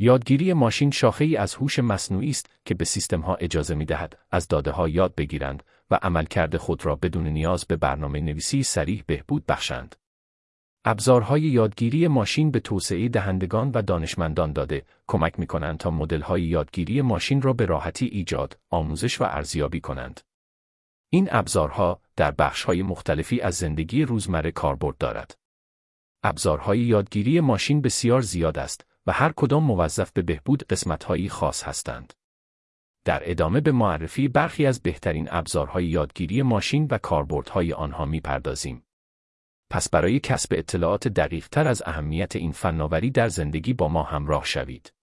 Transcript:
یادگیری ماشین شاخه‌ای از هوش مصنوعی است که به سیستم‌ها اجازه می‌دهد از داده‌ها یاد بگیرند و عملکرد خود را بدون نیاز به برنامه‌نویسی صریح بهبود بخشند. ابزارهای یادگیری ماشین به توسعه دهندگان و دانشمندان داده کمک می‌کنند تا مدل‌های یادگیری ماشین را به راحتی ایجاد، آموزش و ارزیابی کنند. این ابزارها در بخش‌های مختلفی از زندگی روزمره کاربرد دارد. ابزارهای یادگیری ماشین بسیار زیاد است و هر کدام موظف به بهبود قسمت‌هایی خاص هستند. در ادامه به معرفی برخی از بهترین ابزارهای یادگیری ماشین و کاربردهای آنها می‌پردازیم. پس برای کسب اطلاعات دقیق‌تر از اهمیت این فناوری در زندگی با ما همراه شوید.